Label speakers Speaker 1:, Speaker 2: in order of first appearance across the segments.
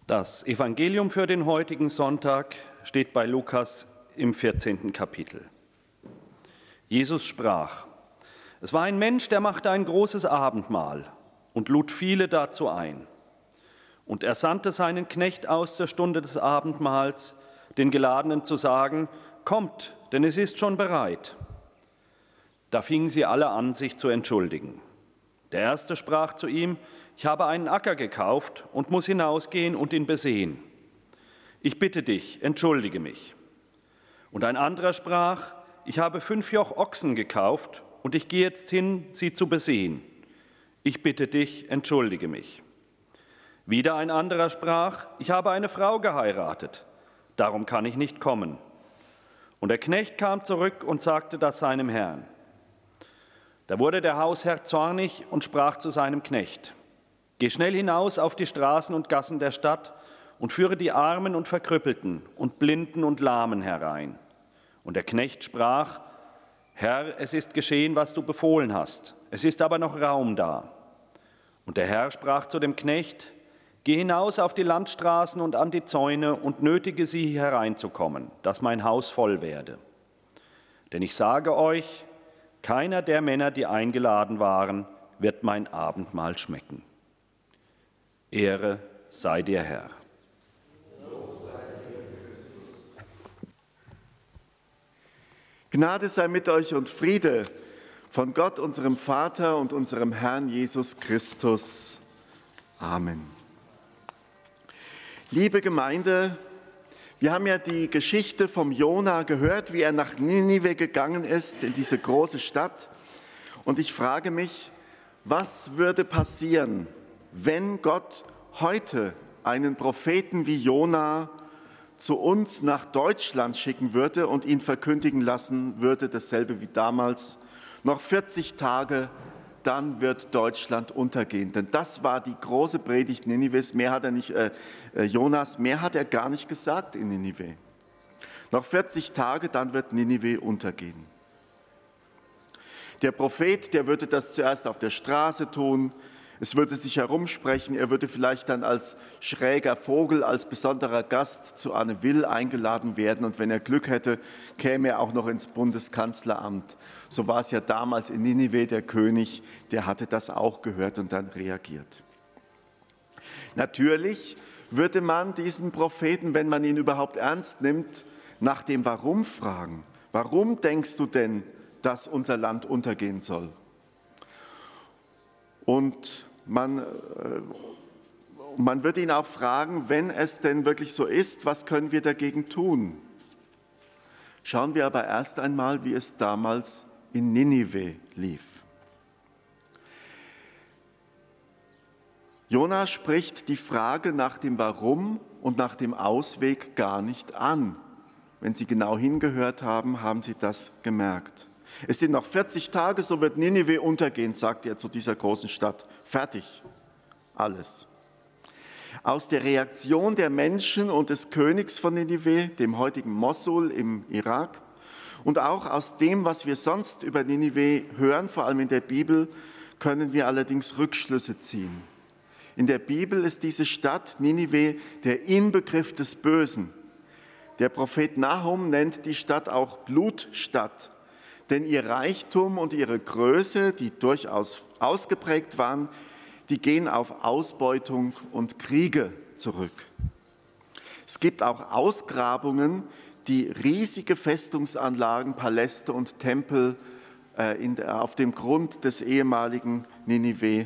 Speaker 1: Das Evangelium für den heutigen Sonntag steht bei Lukas im 14. Kapitel. Jesus sprach: Es war ein Mensch, der machte ein großes Abendmahl und lud viele dazu ein. Und er sandte seinen Knecht aus zur Stunde des Abendmahls, den Geladenen zu sagen: Kommt, denn es ist schon bereit. Da fingen sie alle an, sich zu entschuldigen. Der Erste sprach zu ihm: Ich habe einen Acker gekauft und muss hinausgehen und ihn besehen. Ich bitte dich, entschuldige mich. Und ein anderer sprach: Ich habe 5 Joch Ochsen gekauft und ich gehe jetzt hin, sie zu besehen. Ich bitte dich, entschuldige mich. Wieder ein anderer sprach: Ich habe eine Frau geheiratet, darum kann ich nicht kommen. Und der Knecht kam zurück und sagte das seinem Herrn. Da wurde der Hausherr zornig und sprach zu seinem Knecht: Geh schnell hinaus auf die Straßen und Gassen der Stadt und führe die Armen und Verkrüppelten und Blinden und Lahmen herein. Und der Knecht sprach: Herr, es ist geschehen, was du befohlen hast, es ist aber noch Raum da. Und der Herr sprach zu dem Knecht: Geh hinaus auf die Landstraßen und an die Zäune und nötige sie hereinzukommen, dass mein Haus voll werde. Denn ich sage euch, keiner der Männer, die eingeladen waren, wird mein Abendmahl schmecken. Ehre sei dir, Herr.
Speaker 2: Gnade sei mit euch und Friede von Gott, unserem Vater und unserem Herrn Jesus Christus. Amen. Liebe Gemeinde, wir haben ja die Geschichte vom Jona gehört, wie er nach Ninive gegangen ist, in diese große Stadt. Und ich frage mich, was würde passieren, wenn Gott heute einen Propheten wie Jona zu uns nach Deutschland schicken würde und ihn verkündigen lassen würde, dasselbe wie damals: Noch 40 Tage, dann wird Deutschland untergehen. Denn das war die große Predigt Ninives. Mehr hat er nicht, Jonas, mehr hat er gar nicht gesagt in Ninive. Noch 40 Tage, dann wird Ninive untergehen. Der Prophet, der würde das zuerst auf der Straße tun. Es würde sich herumsprechen. Er würde vielleicht dann als schräger Vogel, als besonderer Gast zu Anne Will eingeladen werden. Und wenn er Glück hätte, käme er auch noch ins Bundeskanzleramt. So war es ja damals in Ninive. Der König, der hatte das auch gehört und dann reagiert. Natürlich würde man diesen Propheten, wenn man ihn überhaupt ernst nimmt, nach dem Warum fragen. Warum denkst du denn, dass unser Land untergehen soll? Und man wird ihn auch fragen, wenn es denn wirklich so ist, was können wir dagegen tun? Schauen wir aber erst einmal, wie es damals in Ninive lief. Jona spricht die Frage nach dem Warum und nach dem Ausweg gar nicht an. Wenn Sie genau hingehört haben, haben Sie das gemerkt. Es sind noch 40 Tage, so wird Ninive untergehen, sagt er zu dieser großen Stadt. Fertig, alles. Aus der Reaktion der Menschen und des Königs von Ninive, dem heutigen Mossul im Irak, und auch aus dem, was wir sonst über Ninive hören, vor allem in der Bibel, können wir allerdings Rückschlüsse ziehen. In der Bibel ist diese Stadt Ninive der Inbegriff des Bösen. Der Prophet Nahum nennt die Stadt auch Blutstadt. Denn ihr Reichtum und ihre Größe, die durchaus ausgeprägt waren, die gehen auf Ausbeutung und Kriege zurück. Es gibt auch Ausgrabungen, die riesige Festungsanlagen, Paläste und Tempel auf dem Grund des ehemaligen Ninive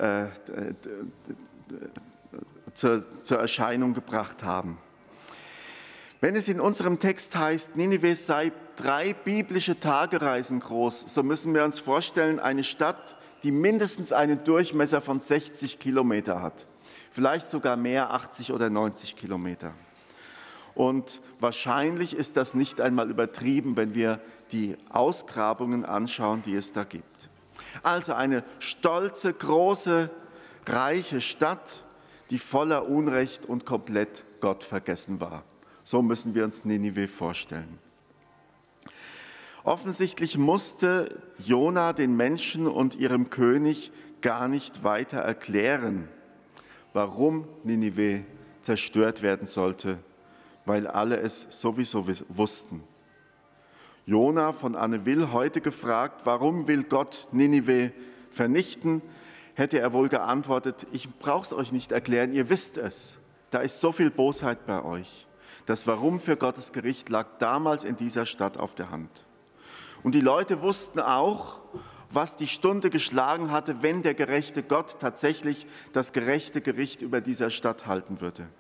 Speaker 2: zur Erscheinung gebracht haben. Wenn es in unserem Text heißt, Ninive sei 3 biblische Tagereisen groß, so müssen wir uns vorstellen, eine Stadt, die mindestens einen Durchmesser von 60 Kilometer hat. Vielleicht sogar mehr, 80 oder 90 Kilometer. Und wahrscheinlich ist das nicht einmal übertrieben, wenn wir die Ausgrabungen anschauen, die es da gibt. Also eine stolze, große, reiche Stadt, die voller Unrecht und komplett gottvergessen war. So müssen wir uns Ninive vorstellen. Offensichtlich musste Jona den Menschen und ihrem König gar nicht weiter erklären, warum Ninive zerstört werden sollte, weil alle es sowieso wussten. Jona von Anne Will heute gefragt, warum will Gott Ninive vernichten, hätte er wohl geantwortet, ich brauche es euch nicht erklären, ihr wisst es. Da ist so viel Bosheit bei euch. Das Warum für Gottes Gericht lag damals in dieser Stadt auf der Hand. Und die Leute wussten auch, was die Stunde geschlagen hatte, wenn der gerechte Gott tatsächlich das gerechte Gericht über dieser Stadt halten würde.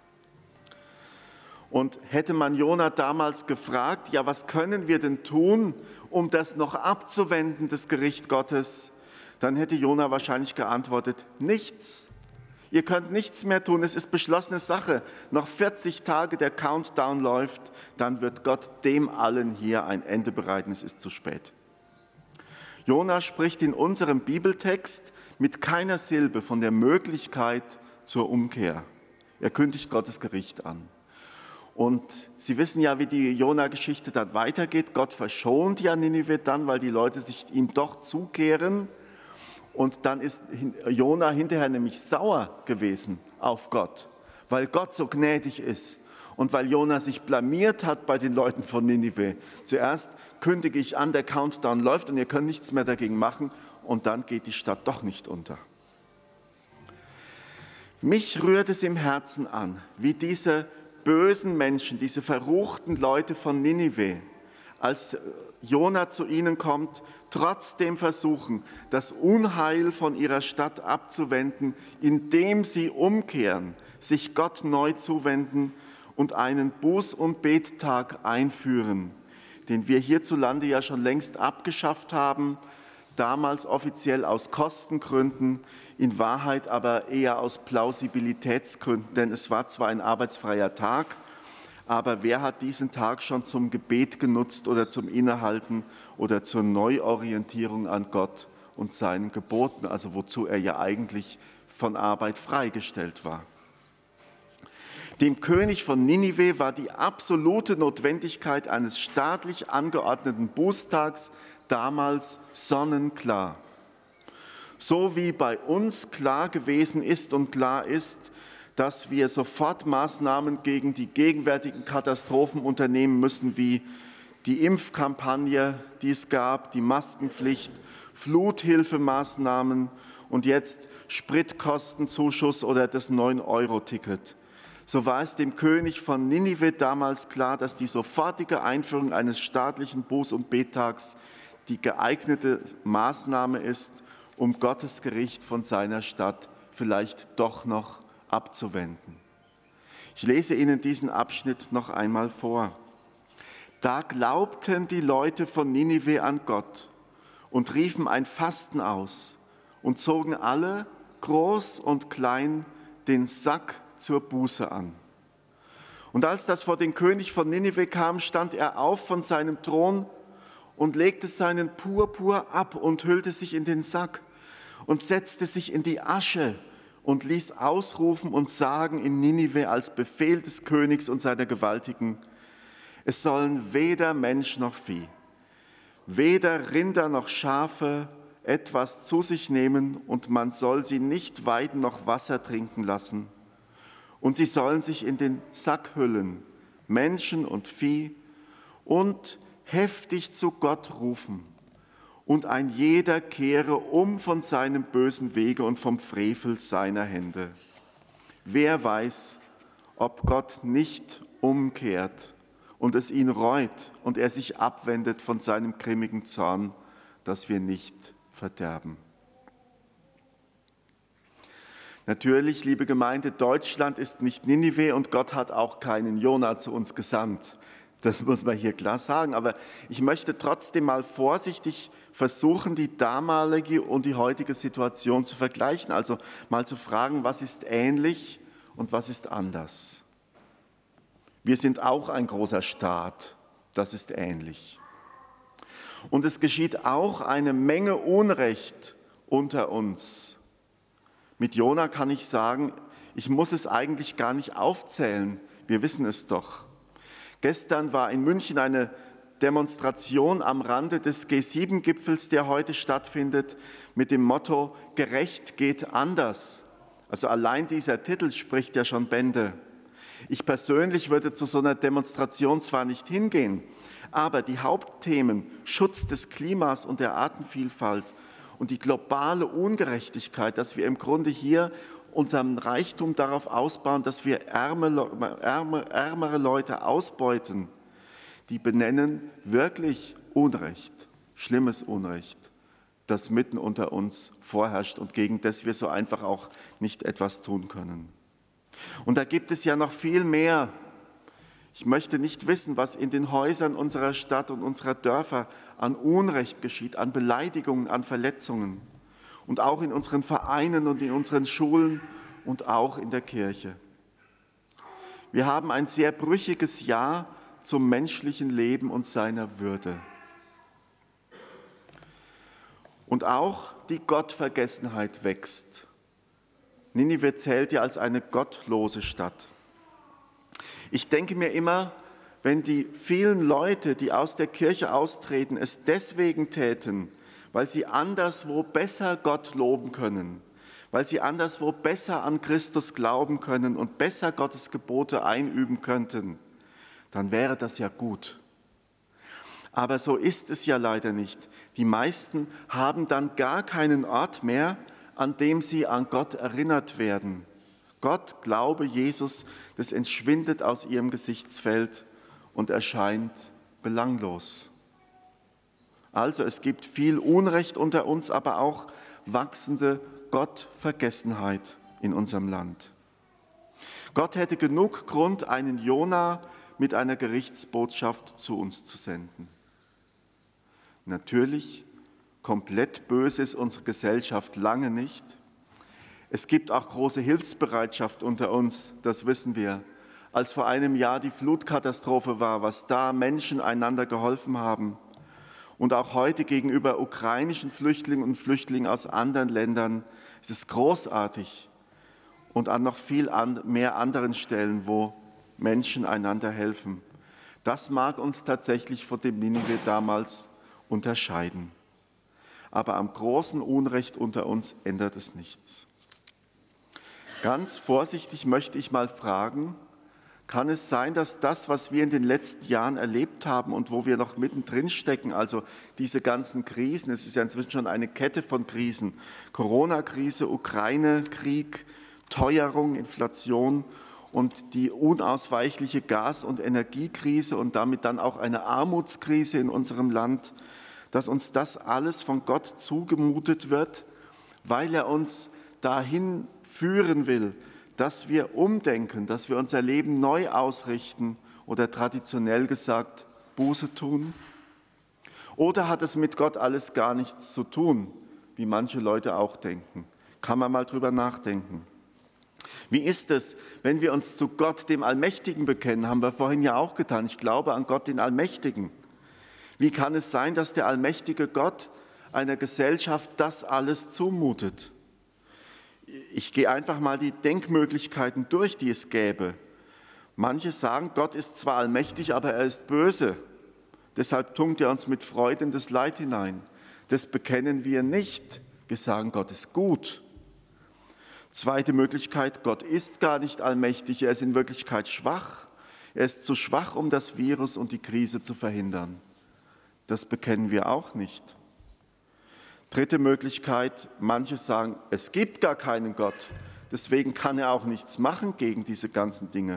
Speaker 2: Und hätte man Jona damals gefragt, ja, was können wir denn tun, um das noch abzuwenden, das Gericht Gottes, dann hätte Jona wahrscheinlich geantwortet, nichts. Ihr könnt nichts mehr tun, es ist beschlossene Sache. Noch 40 Tage der Countdown läuft, dann wird Gott dem allen hier ein Ende bereiten, es ist zu spät. Jona spricht in unserem Bibeltext mit keiner Silbe von der Möglichkeit zur Umkehr. Er kündigt Gottes Gericht an. Und Sie wissen ja, wie die Jona-Geschichte dann weitergeht. Gott verschont ja Ninive dann, weil die Leute sich ihm doch zukehren. Und dann ist Jona hinterher nämlich sauer gewesen auf Gott, weil Gott so gnädig ist und weil Jona sich blamiert hat bei den Leuten von Ninive. Zuerst kündige ich an, der Countdown läuft und ihr könnt nichts mehr dagegen machen und dann geht die Stadt doch nicht unter. Mich rührt es im Herzen an, wie diese bösen Menschen, diese verruchten Leute von Ninive, als Jona zu ihnen kommt, trotzdem versuchen, das Unheil von ihrer Stadt abzuwenden, indem sie umkehren, sich Gott neu zuwenden und einen Buß- und Bettag einführen, den wir hierzulande ja schon längst abgeschafft haben, damals offiziell aus Kostengründen, in Wahrheit aber eher aus Plausibilitätsgründen, denn es war zwar ein arbeitsfreier Tag, aber wer hat diesen Tag schon zum Gebet genutzt oder zum Innehalten oder zur Neuorientierung an Gott und seinen Geboten, also wozu er ja eigentlich von Arbeit freigestellt war? Dem König von Ninive war die absolute Notwendigkeit eines staatlich angeordneten Bußtags damals sonnenklar. So wie bei uns klar gewesen ist und klar ist, dass wir sofort Maßnahmen gegen die gegenwärtigen Katastrophen unternehmen müssen, wie die Impfkampagne, die es gab, die Maskenpflicht, Fluthilfemaßnahmen und jetzt Spritkostenzuschuss oder das 9-Euro-Ticket. So war es dem König von Ninive damals klar, dass die sofortige Einführung eines staatlichen Buß- und Bettags die geeignete Maßnahme ist, um Gottes Gericht von seiner Stadt vielleicht doch noch abzuwenden. Ich lese Ihnen diesen Abschnitt noch einmal vor. Da glaubten die Leute von Ninive an Gott und riefen ein Fasten aus und zogen alle, groß und klein, den Sack zur Buße an. Und als das vor den König von Ninive kam, stand er auf von seinem Thron und legte seinen Purpur ab und hüllte sich in den Sack und setzte sich in die Asche und ließ ausrufen und sagen in Ninive als Befehl des Königs und seiner Gewaltigen, es sollen weder Mensch noch Vieh, weder Rinder noch Schafe etwas zu sich nehmen und man soll sie nicht weiden noch Wasser trinken lassen. Und sie sollen sich in den Sack hüllen, Menschen und Vieh, und heftig zu Gott rufen. Und ein jeder kehre um von seinem bösen Wege und vom Frevel seiner Hände. Wer weiß, ob Gott nicht umkehrt und es ihn reut und er sich abwendet von seinem grimmigen Zorn, dass wir nicht verderben. Natürlich, liebe Gemeinde, Deutschland ist nicht Ninive und Gott hat auch keinen Jona zu uns gesandt. Das muss man hier klar sagen. Aber ich möchte trotzdem mal vorsichtig versuchen, die damalige und die heutige Situation zu vergleichen. Also mal zu fragen, was ist ähnlich und was ist anders. Wir sind auch ein großer Staat, das ist ähnlich. Und es geschieht auch eine Menge Unrecht unter uns. Mit Jona kann ich sagen, ich muss es eigentlich gar nicht aufzählen, wir wissen es doch. Gestern war in München eine Demonstration am Rande des G7-Gipfels, der heute stattfindet, mit dem Motto, gerecht geht anders. Also allein dieser Titel spricht ja schon Bände. Ich persönlich würde zu so einer Demonstration zwar nicht hingehen, aber die Hauptthemen Schutz des Klimas und der Artenvielfalt und die globale Ungerechtigkeit, dass wir im Grunde hier unseren Reichtum darauf ausbauen, dass wir ärmere Leute ausbeuten, die benennen wirklich Unrecht, schlimmes Unrecht, das mitten unter uns vorherrscht und gegen das wir so einfach auch nicht etwas tun können. Und da gibt es ja noch viel mehr. Ich möchte nicht wissen, was in den Häusern unserer Stadt und unserer Dörfer an Unrecht geschieht, an Beleidigungen, an Verletzungen. Und auch in unseren Vereinen und in unseren Schulen und auch in der Kirche. Wir haben ein sehr brüchiges Ja zum menschlichen Leben und seiner Würde. Und auch die Gottvergessenheit wächst. Ninive zählt ja als eine gottlose Stadt. Ich denke mir immer, wenn die vielen Leute, die aus der Kirche austreten, es deswegen täten, weil sie anderswo besser Gott loben können, weil sie anderswo besser an Christus glauben können und besser Gottes Gebote einüben könnten, dann wäre das ja gut. Aber so ist es ja leider nicht. Die meisten haben dann gar keinen Ort mehr, an dem sie an Gott erinnert werden. Gott, Glaube, Jesus, das entschwindet aus ihrem Gesichtsfeld und erscheint belanglos. Also es gibt viel Unrecht unter uns, aber auch wachsende Gottvergessenheit in unserem Land. Gott hätte genug Grund, einen Jona mit einer Gerichtsbotschaft zu uns zu senden. Natürlich, komplett böse ist unsere Gesellschaft lange nicht. Es gibt auch große Hilfsbereitschaft unter uns, das wissen wir. Als vor einem Jahr die Flutkatastrophe war, was da Menschen einander geholfen haben. Und auch heute gegenüber ukrainischen Flüchtlingen und Flüchtlingen aus anderen Ländern ist es großartig. Und an noch viel mehr anderen Stellen, wo Menschen einander helfen. Das mag uns tatsächlich von dem Ninive damals unterscheiden. Aber am großen Unrecht unter uns ändert es nichts. Ganz vorsichtig möchte ich mal fragen, kann es sein, dass das, was wir in den letzten Jahren erlebt haben und wo wir noch mittendrin stecken, also diese ganzen Krisen, es ist ja inzwischen schon eine Kette von Krisen, Corona-Krise, Ukraine-Krieg, Teuerung, Inflation und die unausweichliche Gas- und Energiekrise und damit dann auch eine Armutskrise in unserem Land, dass uns das alles von Gott zugemutet wird, weil er uns dahin führen will, dass wir umdenken, dass wir unser Leben neu ausrichten oder traditionell gesagt Buße tun? Oder hat es mit Gott alles gar nichts zu tun, wie manche Leute auch denken? Kann man mal drüber nachdenken. Wie ist es, wenn wir uns zu Gott, dem Allmächtigen, bekennen? Haben wir vorhin ja auch getan. Ich glaube an Gott, den Allmächtigen. Wie kann es sein, dass der allmächtige Gott einer Gesellschaft das alles zumutet? Ich gehe einfach mal die Denkmöglichkeiten durch, die es gäbe. Manche sagen, Gott ist zwar allmächtig, aber er ist böse. Deshalb tunkt er uns mit Freude in das Leid hinein. Das bekennen wir nicht. Wir sagen, Gott ist gut. Zweite Möglichkeit, Gott ist gar nicht allmächtig, er ist in Wirklichkeit schwach. Er ist zu schwach, um das Virus und die Krise zu verhindern. Das bekennen wir auch nicht. Dritte Möglichkeit, manche sagen, es gibt gar keinen Gott, deswegen kann er auch nichts machen gegen diese ganzen Dinge.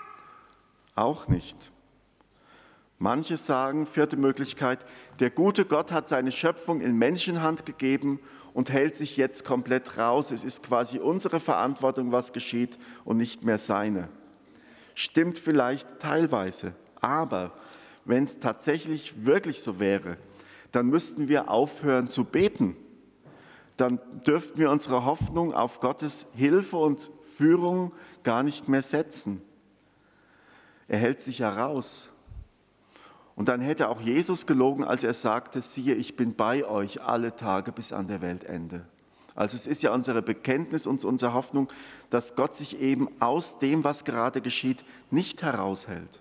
Speaker 2: Auch nicht. Manche sagen, vierte Möglichkeit, der gute Gott hat seine Schöpfung in Menschenhand gegeben und hält sich jetzt komplett raus. Es ist quasi unsere Verantwortung, was geschieht und nicht mehr seine. Stimmt vielleicht teilweise, aber wenn es tatsächlich wirklich so wäre, dann müssten wir aufhören zu beten. Dann dürften wir unsere Hoffnung auf Gottes Hilfe und Führung gar nicht mehr setzen. Er hält sich ja raus. Und dann hätte auch Jesus gelogen, als er sagte, siehe, ich bin bei euch alle Tage bis an der Weltende. Also es ist ja unsere Bekenntnis und unsere Hoffnung, dass Gott sich eben aus dem, was gerade geschieht, nicht heraushält.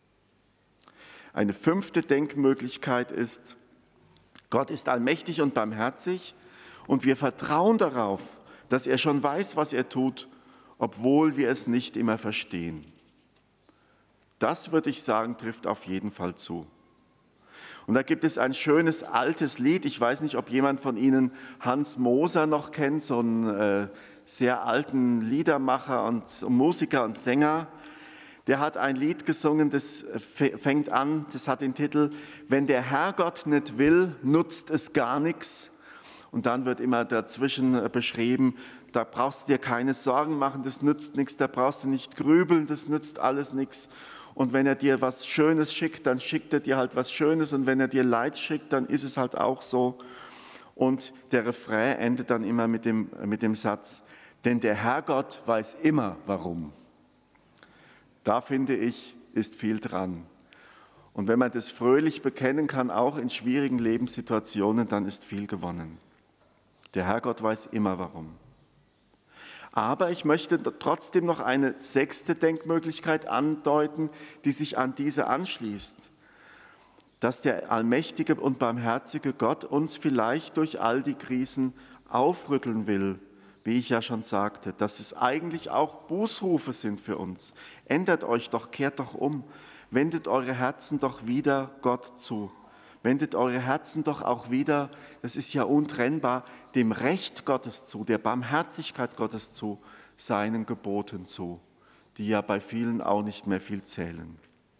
Speaker 2: Eine fünfte Denkmöglichkeit ist, Gott ist allmächtig und barmherzig und wir vertrauen darauf, dass er schon weiß, was er tut, obwohl wir es nicht immer verstehen. Das, würde ich sagen, trifft auf jeden Fall zu. Und da gibt es ein schönes altes Lied. Ich weiß nicht, ob jemand von Ihnen Hans Moser noch kennt, so einen sehr alten Liedermacher und Musiker und Sänger. Der hat ein Lied gesungen, das fängt an, das hat den Titel „Wenn der Herrgott nicht will, nutzt es gar nichts." Und dann wird immer dazwischen beschrieben, da brauchst du dir keine Sorgen machen, das nützt nichts, da brauchst du nicht grübeln, das nützt alles nichts. Und wenn er dir was Schönes schickt, dann schickt er dir halt was Schönes. Und wenn er dir Leid schickt, dann ist es halt auch so. Und der Refrain endet dann immer mit dem Satz, denn der Herrgott weiß immer, warum. Da finde ich, ist viel dran. Und wenn man das fröhlich bekennen kann, auch in schwierigen Lebenssituationen, dann ist viel gewonnen. Der Herrgott weiß immer, warum. Aber ich möchte trotzdem noch eine 6. Denkmöglichkeit andeuten, die sich an diese anschließt. Dass der allmächtige und barmherzige Gott uns vielleicht durch all die Krisen aufrütteln will, wie ich ja schon sagte, dass es eigentlich auch Bußrufe sind für uns. Ändert euch doch, kehrt doch um, wendet eure Herzen doch wieder Gott zu. Wendet eure Herzen doch auch wieder, das ist ja untrennbar, dem Recht Gottes zu, der Barmherzigkeit Gottes zu, seinen Geboten zu, die ja bei vielen auch nicht mehr viel zählen.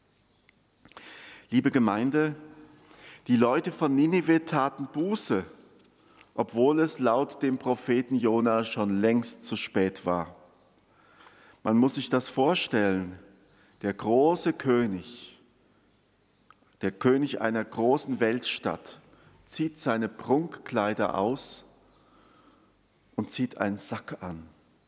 Speaker 2: Liebe Gemeinde, die Leute von Ninive taten Buße, obwohl es laut dem Propheten Jona schon längst zu spät war. Man muss sich das vorstellen, der große König, der König einer großen Weltstadt, zieht seine Prunkkleider aus und zieht einen Sack an.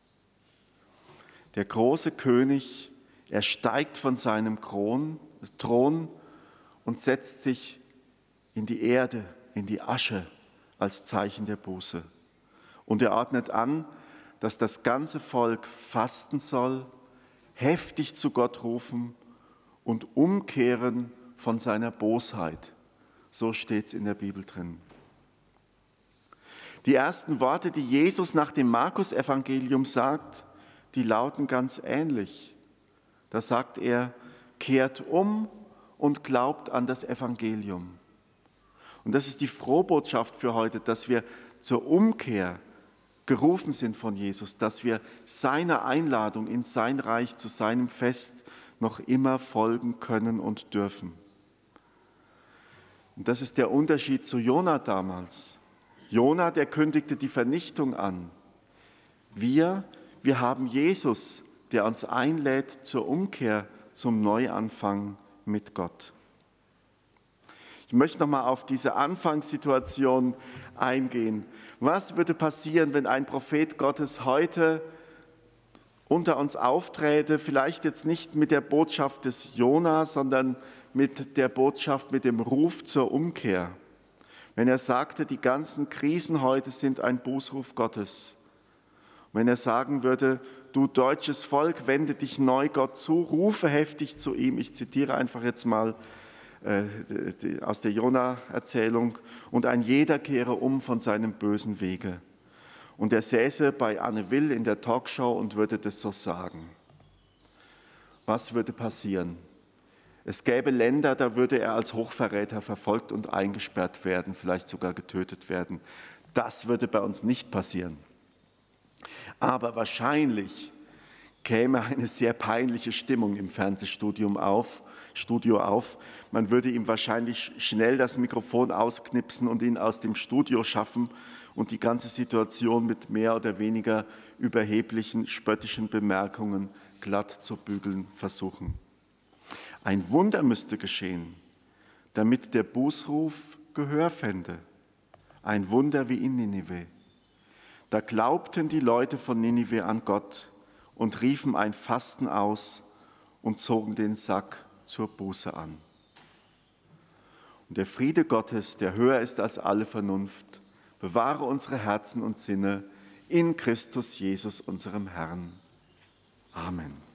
Speaker 2: Der große König, er steigt von seinem Thron und setzt sich in die Erde, in die Asche als Zeichen der Buße. Und er ordnet an, dass das ganze Volk fasten soll, heftig zu Gott rufen und umkehren von seiner Bosheit. So steht es in der Bibel drin. Die ersten Worte, die Jesus nach dem Markus-Evangelium sagt, die lauten ganz ähnlich. Da sagt er, kehrt um und glaubt an das Evangelium. Und das ist die Frohbotschaft für heute, dass wir zur Umkehr gerufen sind von Jesus, dass wir seiner Einladung in sein Reich, zu seinem Fest noch immer folgen können und dürfen. Und das ist der Unterschied zu Jona damals. Jona, der kündigte die Vernichtung an. Wir haben Jesus, der uns einlädt zur Umkehr, zum Neuanfang mit Gott. Ich möchte nochmal auf diese Anfangssituation eingehen. Was würde passieren, wenn ein Prophet Gottes heute unter uns aufträte, vielleicht jetzt nicht mit der Botschaft des Jona, sondern mit der Botschaft, mit dem Ruf zur Umkehr? Wenn er sagte, die ganzen Krisen heute sind ein Bußruf Gottes. Wenn er sagen würde, du deutsches Volk, wende dich neu Gott zu, rufe heftig zu ihm. Ich zitiere einfach jetzt mal aus der Jona-Erzählung. Und ein jeder kehre um von seinem bösen Wege. Und er säße bei Anne Will in der Talkshow und würde das so sagen. Was würde passieren? Es gäbe Länder, da würde er als Hochverräter verfolgt und eingesperrt werden, vielleicht sogar getötet werden. Das würde bei uns nicht passieren. Aber wahrscheinlich käme eine sehr peinliche Stimmung im Fernsehstudio auf. Man würde ihm wahrscheinlich schnell das Mikrofon ausknipsen und ihn aus dem Studio schaffen und die ganze Situation mit mehr oder weniger überheblichen, spöttischen Bemerkungen glatt zu bügeln versuchen. Ein Wunder müsste geschehen, damit der Bußruf Gehör fände. Ein Wunder wie in Ninive. Da glaubten die Leute von Ninive an Gott und riefen ein Fasten aus und zogen den Sack zur Buße an. Und der Friede Gottes, der höher ist als alle Vernunft, bewahre unsere Herzen und Sinne in Christus Jesus, unserem Herrn. Amen.